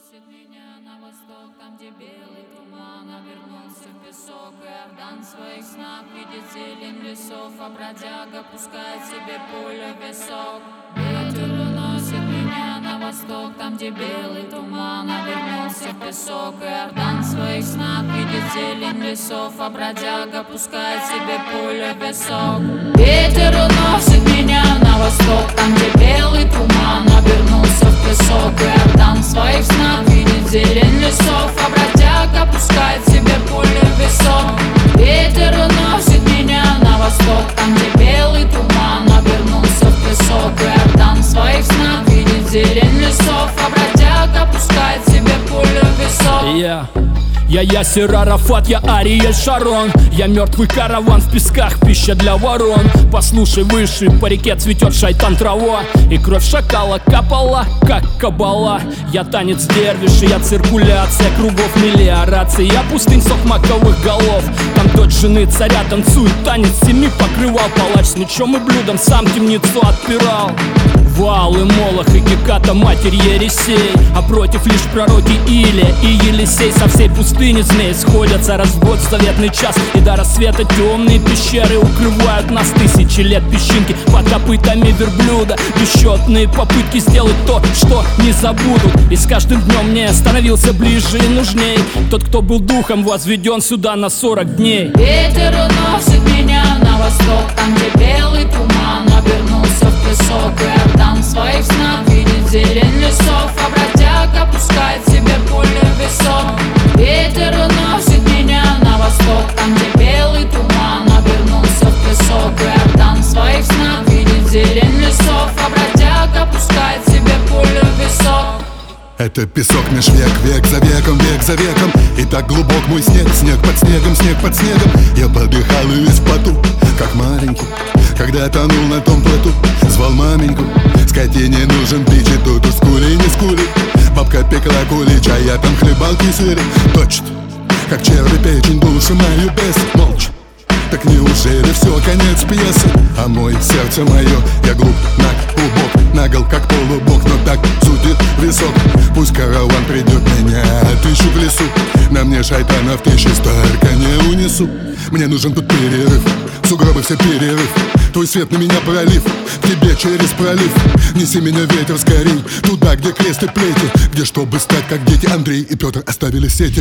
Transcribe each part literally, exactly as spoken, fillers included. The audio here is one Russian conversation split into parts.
уносит меня на восток, там, где белый туман обернулся в песок. И Иордан в своих снах видит зелень лесов, а бродяга пускает себе пулю в висок. Ветер уносит меня на восток, там, где белый туман обернулся в песок. И Иордан в своих снах видит зелень лесов, а бродяга пускает себе пулю в висок. Ветер уносит меня на восток, там, где белый туман обернулся в песок. И Иордан в своих снах видит зелень лесов, а бродяга пускает себе пулю в висок. Ветер уносит меня на восток, там, где белый туман обернулся в песок. И Иордан в своих снах видит зелень лесов, а бродяга пускает себе пулю в висок. Yeah. Я Ясер Арафат, я Ариэль Шарон. Я мертвый караван в песках, пища для ворон. Послушай выше, по реке цветет шайтан трава, и кровь шакала капала, как кабала. Я танец дервиши, я циркуляция кругов мелиорации. Я пустынь сок маковых голов, там дочь жены царя танцует танец семи покрывал. Палач с мечом и блюдом сам темницу отпирал. Ваал и Молох и Геката, матерь Ересей, а против лишь пророки Илия и Елисей. Со всей пустыни змей сходятся раз в год в заветный час, и до рассвета темные пещеры укрывают нас. Тысячи лет песчинки под копытами верблюда, бесчетные попытки сделать то, что не забудут. И с каждым днем мне становился ближе и нужней тот, кто был духом возведен сюда на сорок дней. Ветер уносит меня на восток, там, где белый туман обернулся в песок. И Иордан в своих снах видит зелень лесов, а бродяга пускает себе пулю в висок. Ветер уносит меня на восток, там, где белый туман обернулся в песок. И Иордан в своих снах видит зелень лесов, а бродяга пускает себе пулю в висок. Это песок меж век, век за веком, век за веком. И так глубок мой снег, снег под снегом, снег под снегом. Я подыхал и весь в поту, как маленький, когда тонул на том плоту. Звал маменьку, скотине нужен пич, и тут уж скули, не скули. Бабка пекла кулич, а я там хлебал кисель. Точно, как черви печень, душу мою без молча. Так неужели все, конец пьесы? А мой сердце мое, я глуп, наг, убог, нагл, как полубог, но так судит висок. Пусть караван придет, меня отыщу в лесу. На мне шайтанов тысячи, столько не унесу. Мне нужен тут перерыв, сугробы все перерыв. Твой свет на меня пролив, к тебе через пролив. Неси меня ветер скорей, туда, где крест и плети, где, чтобы стать как дети, Андрей и Петр оставили сети.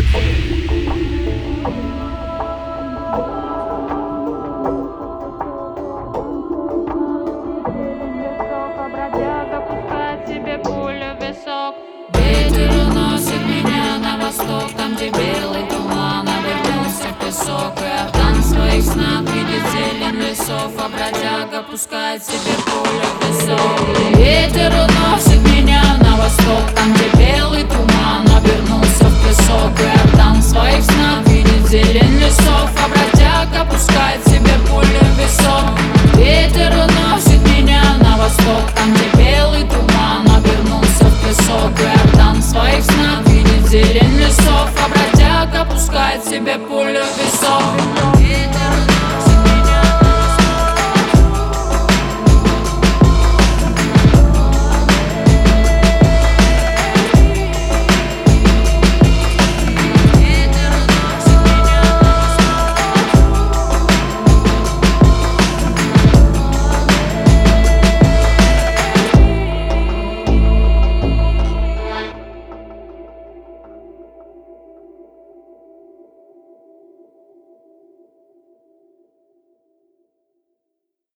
Ветер уносит меня на восток, там, где белый туман обернулся в песок. И Иордан в своих снах видит зелень лесов, а бродяга пускает себе пулю в висок. Ветер уносит меня на восток.